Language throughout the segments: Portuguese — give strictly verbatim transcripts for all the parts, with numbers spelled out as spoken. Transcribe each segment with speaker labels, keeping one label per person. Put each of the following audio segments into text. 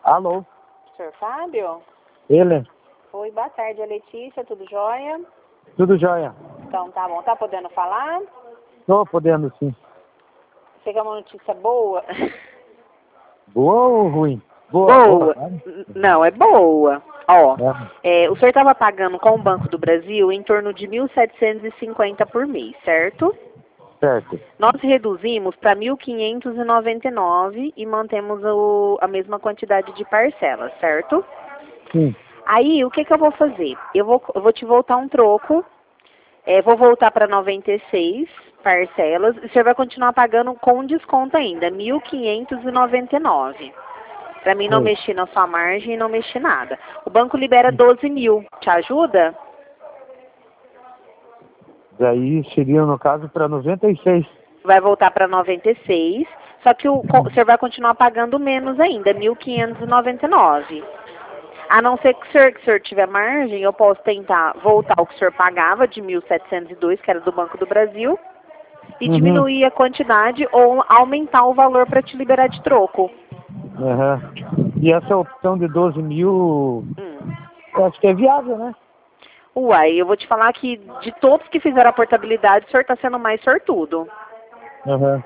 Speaker 1: Alô?
Speaker 2: senhor Fábio?
Speaker 1: Ele?
Speaker 2: Oi, boa tarde, é Letícia, tudo jóia?
Speaker 1: Tudo jóia.
Speaker 2: Então tá bom, tá podendo falar?
Speaker 1: Tô podendo sim.
Speaker 2: Você quer uma notícia boa?
Speaker 1: Boa ou ruim? Boa,
Speaker 2: Boa.
Speaker 1: boa. Né?
Speaker 2: Não, é boa. Ó,
Speaker 1: É.
Speaker 2: é, o senhor estava pagando com o Banco do Brasil em torno de mil setecentos e cinquenta por mês, certo?
Speaker 1: Certo.
Speaker 2: Nós reduzimos para mil quinhentos e noventa e nove e mantemos o, a mesma quantidade de parcelas, certo?
Speaker 1: Sim.
Speaker 2: Aí, o que, que eu vou fazer? Eu vou, eu vou te voltar um troco, é, vou voltar para noventa e seis parcelas e você vai continuar pagando com desconto ainda, mil quinhentos e noventa e nove. Para mim não
Speaker 1: Sim.
Speaker 2: mexer na sua margem e não mexer nada. O banco libera doze mil. Te ajuda?
Speaker 1: Daí seria, no caso, para noventa e seis.
Speaker 2: Vai voltar para noventa e seis, só que o, co- você vai continuar pagando menos ainda, mil quinhentos e noventa e nove. A não ser que o senhor, que o senhor tiver margem, eu posso tentar voltar o que o senhor pagava de mil setecentos e dois, que era do Banco do Brasil, e
Speaker 1: Uhum.
Speaker 2: diminuir a quantidade ou aumentar o valor para te liberar de troco.
Speaker 1: Aham. E essa opção de doze mil,
Speaker 2: Hum.
Speaker 1: eu acho que é viável, né?
Speaker 2: Uai, eu vou te falar que de todos que fizeram a portabilidade, o senhor está sendo mais sortudo.
Speaker 1: Aham.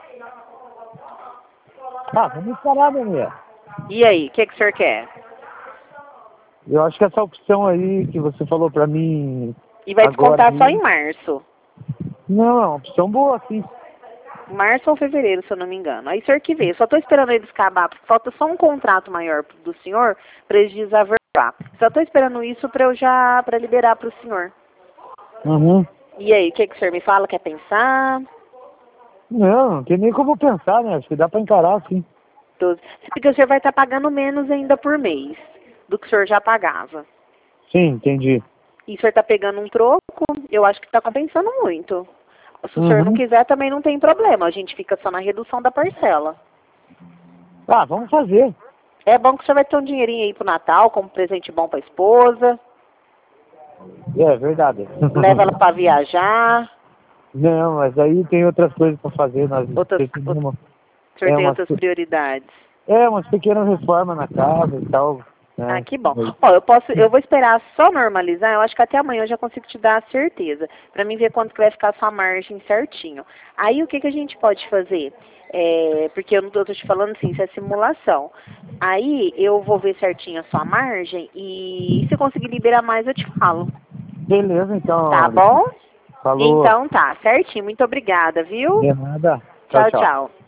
Speaker 1: Ah, vamos esperar, Daniel.
Speaker 2: E aí, o que, que o senhor quer?
Speaker 1: Eu acho que essa opção aí que você falou pra mim
Speaker 2: E vai
Speaker 1: agora
Speaker 2: descontar só
Speaker 1: aí,
Speaker 2: em março.
Speaker 1: não, é uma opção boa, sim.
Speaker 2: Março ou fevereiro, se eu não me engano. Aí o senhor que vê. Eu só estou esperando eles acabar, porque falta só um contrato maior do senhor para eles desaverbar. Só estou esperando isso para eu já, para liberar para o senhor.
Speaker 1: Uhum.
Speaker 2: E aí, o que, que o senhor me fala? Quer pensar?
Speaker 1: Não, não tem nem como pensar, né? Acho que dá pra encarar, sim.
Speaker 2: doze. Porque o senhor vai estar pagando menos ainda por mês do que o senhor já pagava.
Speaker 1: Sim, entendi.
Speaker 2: E o senhor está pegando um troco, eu acho que está compensando muito. Se o senhor não
Speaker 1: Uhum.
Speaker 2: quiser, também não tem problema. A gente fica só na redução da parcela.
Speaker 1: Ah, vamos fazer.
Speaker 2: É bom que o senhor vai ter um dinheirinho aí pro Natal, como presente bom pra esposa.
Speaker 1: É verdade.
Speaker 2: Leva ela pra viajar.
Speaker 1: Não, mas aí tem outras coisas pra fazer. Nós
Speaker 2: Outras,
Speaker 1: precisamos.
Speaker 2: outras, o senhor
Speaker 1: É
Speaker 2: tem
Speaker 1: umas,
Speaker 2: outras prioridades.
Speaker 1: é umas pequenas reformas na casa e tal.
Speaker 2: Ah,
Speaker 1: Né?
Speaker 2: que bom. Ó, eu posso, eu vou esperar só normalizar, eu acho que até amanhã eu já consigo te dar a certeza, pra mim ver quanto que vai ficar a sua margem certinho. Aí o que que a gente pode fazer? É, porque eu não tô, tô te falando assim, isso é simulação. Aí eu vou ver certinho a sua margem e se conseguir liberar mais eu te falo.
Speaker 1: Beleza, então,
Speaker 2: Tá
Speaker 1: Alisson.
Speaker 2: bom?
Speaker 1: Falou.
Speaker 2: Então tá, certinho. Muito obrigada, viu?
Speaker 1: De nada. Tchau,
Speaker 2: Tchau,
Speaker 1: tchau.
Speaker 2: tchau.